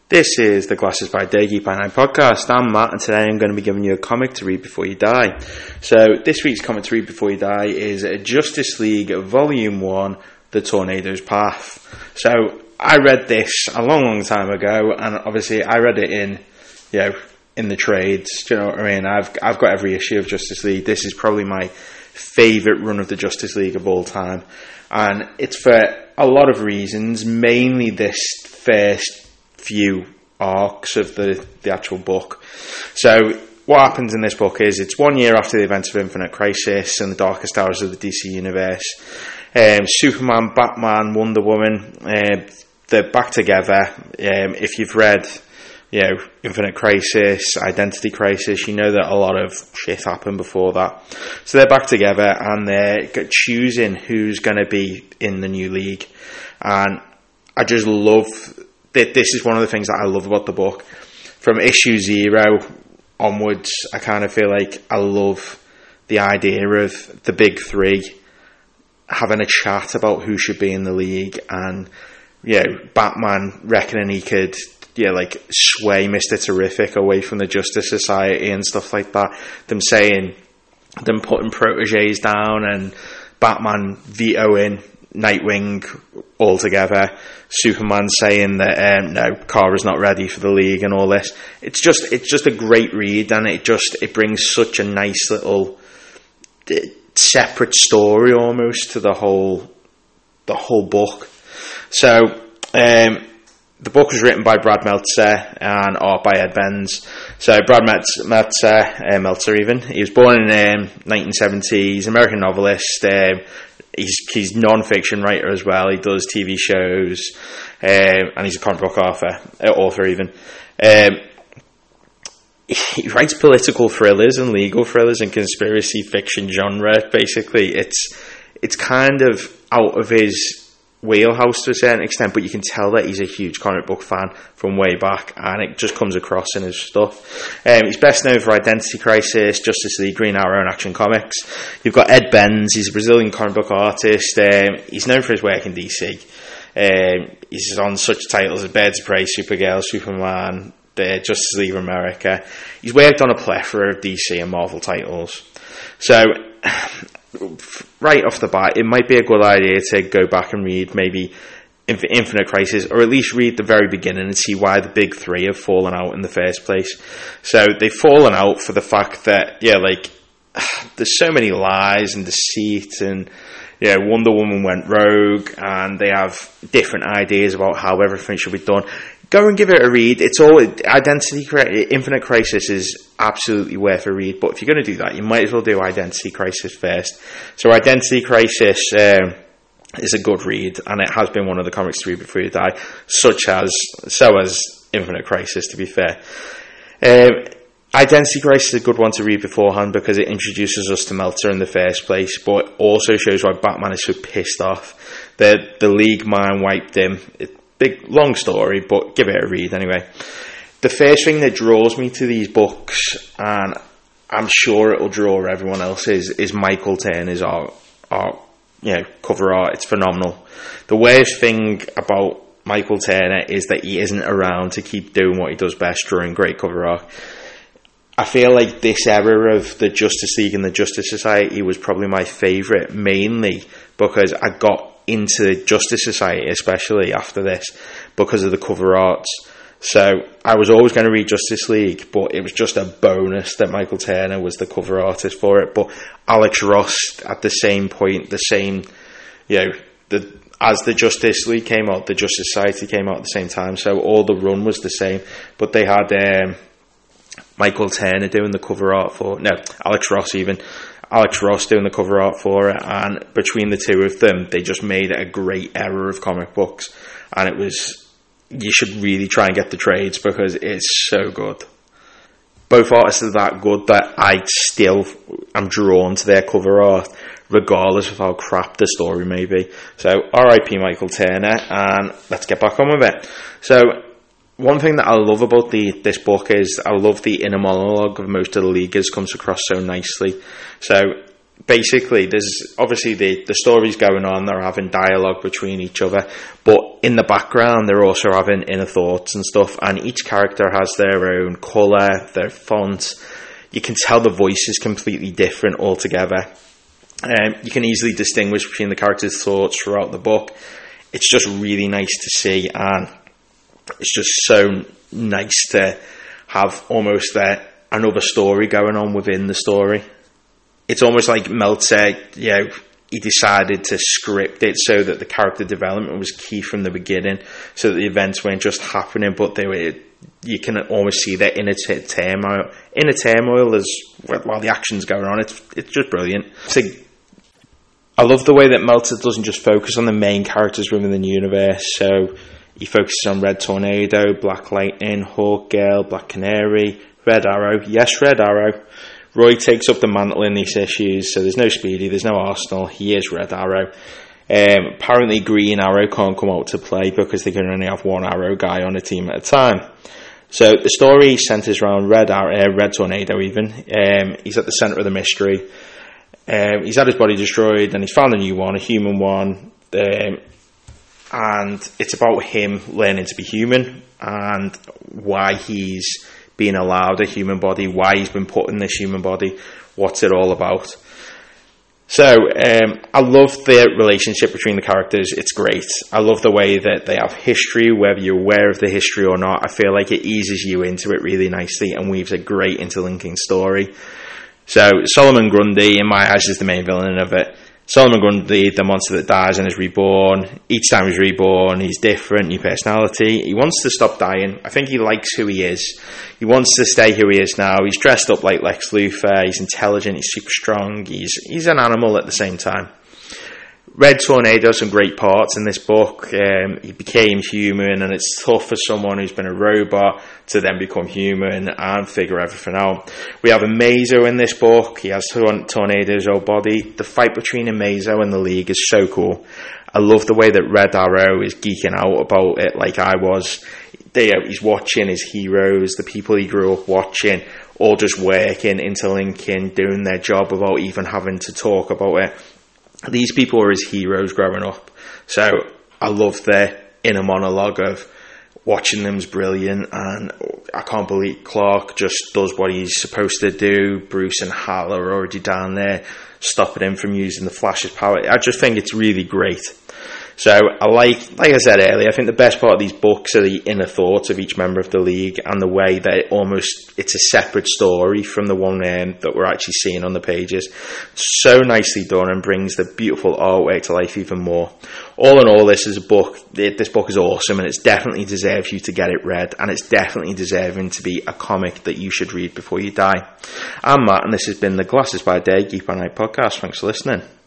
This is the Glasses by Day Geek by Night podcast. I'm Matt, and today I'm going to be giving you a comic to read before you die. So this week's comic to read before you die is Justice League Volume 1, The Tornado's Path. So I read this a long time ago, and obviously I read it in the trades. Do you know what I mean? I've got every issue of Justice League. This is probably my favourite run of the Justice League of all time, and it's for a lot of reasons, mainly this first few arcs of the actual book. So what happens in this book is it's 1 year after the events of Infinite Crisis and the darkest hours of the DC universe. Superman, Batman, Wonder Woman, they're back together. If you've read Infinite Crisis, Identity Crisis, you know that a lot of shit happened before that. So they're back together and they're choosing who's going to be in the new league. And I just love that. This is one of the things that I love about the book. From issue 0 onwards, I kind of feel like I love the idea of the big three having a chat about who should be in the league, and Batman reckoning he could sway Mr. Terrific away from the Justice Society and stuff like that. Them putting proteges down, and Batman vetoing Nightwing altogether. Superman saying that no, Kara's not ready for the league and all this. It's just a great read, and it brings such a nice little separate story almost to the whole book. So the book was written by Brad Meltzer and art by Ed Benz. So Brad Meltzer even. He was born in 1970. He's an American novelist. He's non-fiction writer as well. He does TV shows, and he's a comic book author even. He writes political thrillers and legal thrillers and conspiracy fiction genre. Basically, it's kind of out of his wheelhouse to a certain extent, but you can tell that he's a huge comic book fan from way back, and it just comes across in his stuff. He's best known for Identity Crisis, Justice League, Green Arrow, and Action Comics. You've got Ed Benz. He's a Brazilian comic book artist. He's known for his work in DC. He's on such titles as Birds of Prey, Supergirl, Superman, Justice League of America. He's worked on a plethora of DC and Marvel titles. So right off the bat, it might be a good idea to go back and read maybe Infinite Crisis, or at least read the very beginning and see why the big three have fallen out in the first place. So they've fallen out for the fact that there's so many lies and deceit, and Wonder Woman went rogue, and they have different ideas about how everything should be done. Go and give it a read. It's all Infinite Crisis is absolutely worth a read. But if you're going to do that, you might as well do Identity Crisis first. So Identity Crisis is a good read, and it has been one of the comics to read before you die. So has Infinite Crisis, to be fair. Identity Crisis is a good one to read beforehand because it introduces us to Meltzer in the first place, but also shows why Batman is so pissed off. The League mind wiped him. Big, long story, but give it a read anyway. The first thing that draws me to these books, and I'm sure it'll draw everyone else, is Michael Turner's art, cover art. It's phenomenal. The worst thing about Michael Turner is that he isn't around to keep doing what he does best, drawing great cover art. I feel like this era of the Justice League and the Justice Society was probably my favourite, mainly because I got into Justice Society, especially after this, because of the cover arts. So I was always going to read Justice League, but it was just a bonus that Michael Turner was the cover artist for it. But Alex Ross, at the same point, as the Justice League came out, the Justice Society came out at the same time, so all the run was the same. But they had Michael Turner doing the cover art for... No, Alex Ross even. Alex Ross doing the cover art for it, and between the two of them, they just made it a great era of comic books. And you should really try and get the trades because it's so good. Both artists are that good that I still am drawn to their cover art, regardless of how crap the story may be. So, R.I.P. Michael Turner, and let's get back on with it. So, one thing that I love about this book is I love the inner monologue of most of the Leaguers comes across so nicely. So basically, there's obviously the stories going on, they're having dialogue between each other, but in the background they're also having inner thoughts and stuff, and each character has their own colour, their font. You can tell the voice is completely different altogether. You can easily distinguish between the characters' thoughts throughout the book. It's just really nice to see, and it's just so nice to have almost another story going on within the story. It's almost like Meltzer, he decided to script it so that the character development was key from the beginning, so that the events weren't just happening, but they were. You can almost see their inner turmoil as while the action's going on. It's just brilliant. I love the way that Meltzer doesn't just focus on the main characters within the universe. So he focuses on Red Tornado, Black Lightning, Hawkgirl, Black Canary, Red Arrow. Yes, Red Arrow. Roy takes up the mantle in these issues, so there's no Speedy, there's no Arsenal, he is Red Arrow. Apparently Green Arrow can't come out to play because they can only have one Arrow guy on a team at a time. So the story centres around Red Tornado even. He's at the centre of the mystery. He's had his body destroyed and he's found a new one, a human one. And it's about him learning to be human and why he's being allowed a human body, why he's been put in this human body, what's it all about. So I love the relationship between the characters. It's great. I love the way that they have history, whether you're aware of the history or not. I feel like it eases you into it really nicely and weaves a great interlinking story. So Solomon Grundy, in my eyes, is the main villain of it. Solomon Grundy, the monster that dies and is reborn. Each time he's reborn, he's different, new personality. He wants to stop dying. I think he likes who he is. He wants to stay who he is now. He's dressed up like Lex Luthor. He's intelligent. He's super strong. He's an animal at the same time. Red Tornado has some great parts in this book. He became human, and it's tough for someone who's been a robot to then become human and figure everything out. We have Amazo in this book. He has Tornado's old body. The fight between Amazo and the League is so cool. I love the way that Red Arrow is geeking out about it like I was. He's watching his heroes, the people he grew up watching, all just working, interlinking, doing their job without even having to talk about it. These people were his heroes growing up. So I love their inner monologue of watching them's brilliant, and I can't believe Clark just does what he's supposed to do. Bruce and Hal are already down there stopping him from using the Flash's power. I just think it's really great. So I like I said earlier, I think the best part of these books are the inner thoughts of each member of the League and the way that it's a separate story from the one that we're actually seeing on the pages. So nicely done and brings the beautiful artwork to life even more. All in all, this book is awesome, and it's definitely deserves you to get it read, and it's definitely deserving to be a comic that you should read before you die. I'm Matt, and this has been the Glasses by Day Geek by Night podcast. Thanks for listening.